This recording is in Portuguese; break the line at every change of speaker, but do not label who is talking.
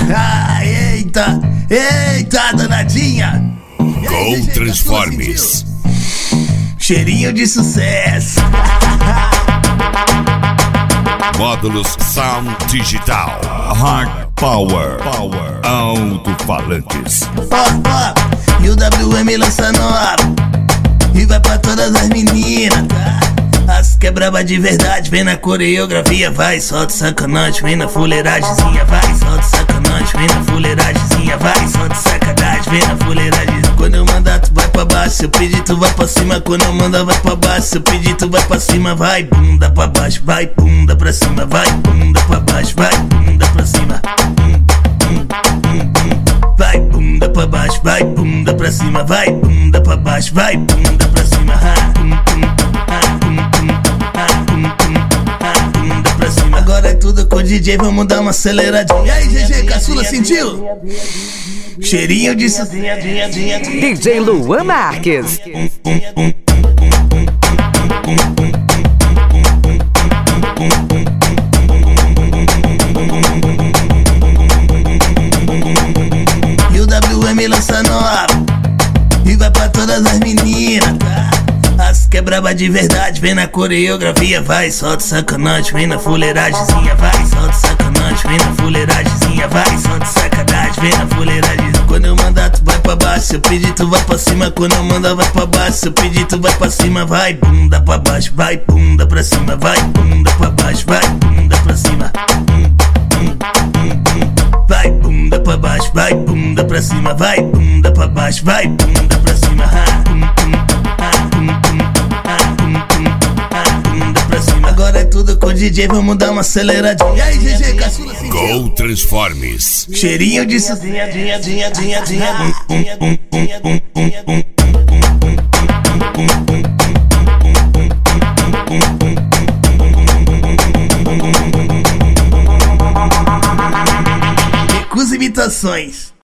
Ah, eita, eita, danadinha.
Go Transformes.
Cheirinho de sucesso.
Módulos Sound Digital. Hard Power. Alto-falantes.
E o WM lança nova e vai pra todas as meninas, tá? As que é braba de verdade, vem na coreografia, vai, solta sacanagem, vem na fuleiragemzinha, vai, solta sacanagem, vem na fuleiragemzinha, vai, solta sacanagem, vem na fuleiragem. Quando eu mandar tu vai pra baixo, se eu pedir tu vai pra cima, quando eu mandar vai pra baixo, se eu pedir tu vai pra cima, vai bunda pra baixo, vai bunda pra cima, vai bunda pra baixo, vai bunda pra cima. Vai bunda pra baixo, vai bunda pra cima, vai bunda pra baixo, vai bunda pra cima. Bunda pra cima. Agora é tudo com o DJ, vamos dar uma aceleradinha. E aí, GG, caçula, sentiu? Cheirinho de
DJ Luan Marques.
E o WM lança nova e vai pra todas as meninas, tá? As que é braba de verdade, vem na coreografia, vai, solta sacanagem, vem na fuleiragemzinha, vai, solta sacanagem, vem na fuleiragemzinha, vai, solta sacanagem, vem na fuleiragem. Quando eu mandar tu vai pra baixo, se eu pedir tu vai pra cima, quando eu mandar vai pra baixo, se eu pedir tu vai pra cima, vai bunda pra baixo, vai bunda pra cima, vai bunda pra baixo, vai bunda pra cima. Vai bunda pra baixo, vai bunda pra cima, vai bunda pra baixo, vai bunda pra cima. Bunda pra cima. Agora é tudo com o DJ, vamos dar uma aceleradinha. E aí, GG, caçula, sentiu?
Go Transformes.
Cheirinho de sucesso. Recusa imitações.